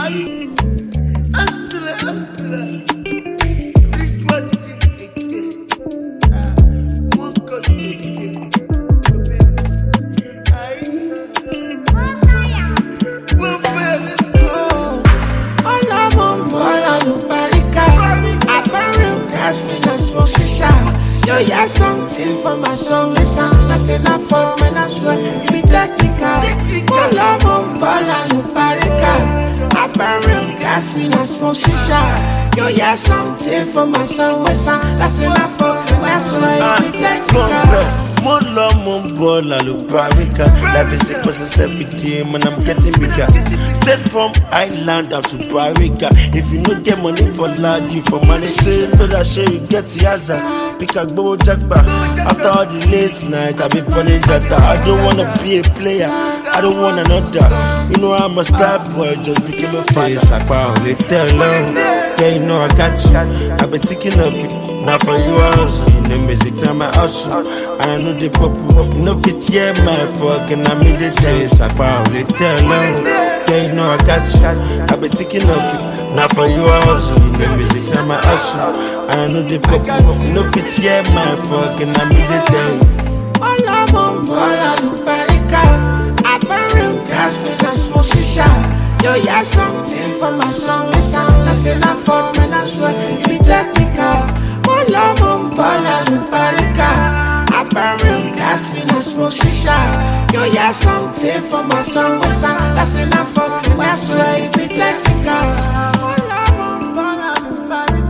Yo, yeah, something for my soul. It sound like enough for when I swear be technical. One love on ball and Parica. I burn real gas, me not smoke shisha. Yo, yeah, something for my soul. It sound like enough for when I swear be technical. More love, more ball, Parica. Life is a process every day, man, I'm getting bigger. Straight from Island down to Parica. If you no get money for lad, you for money. Say, brother, sure you get the answer. Pick a go jackpot. After all the late night, I be pulling data. I don't wanna be a player, I don't want another. You know I'm a star boy, just became a face. I can't tell long. Yeah, you know I got you. I've been thinking of it. Now for you also, you know music, now my hustle. And I know the purple, you know fit, yeah, my fucking I made it sense. I can't tell long. Yeah, you know I got you. I've been thinking of it. Now for you also, you know music, now my hustle. And I know the purple, you know fit, yeah, my fucking I made it sense. All I'm on ball and Parica. I burn real gas, me just smoke shisha. Yo, yeah, something for my song. It sound like enough for when I swear be technical. One love on ball and Parica. I burn real gas, me not smoke shisha. Yo, yeah, something for my song. It sound like enough for when I swear be technical. One love on ball and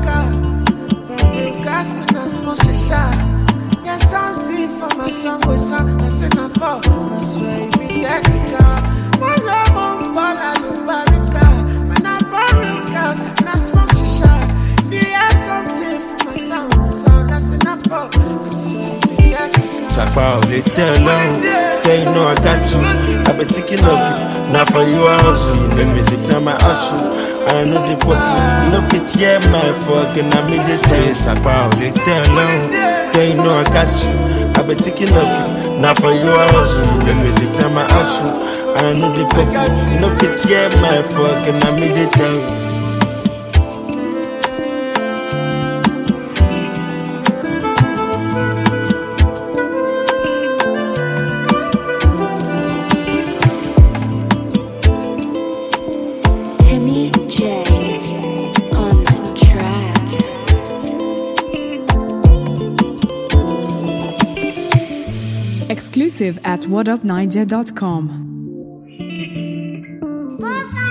Parica. Burn real gas, me not smoke shisha. Yeah, something for my song. It sound like enough for when I swear be technical. One love on ball and Parica. When I burn real gas, and I smoke shisha. If you have something for my sound that's enough for. Sakpa, they tell long. Yeah, you know I got you. I've been thinking of it. Now for you also, you know music, now my hustle. And I know the pop, you know fit, yeah, my fucking I made it sense. Sakpa, they tell long. Yeah, you know I got you. I've been thinking of it. Now for you also, you know music, now my hustle. And I know the pop, you know fit, yeah, my fucking I made it sense. Exclusive at whatupniger.com.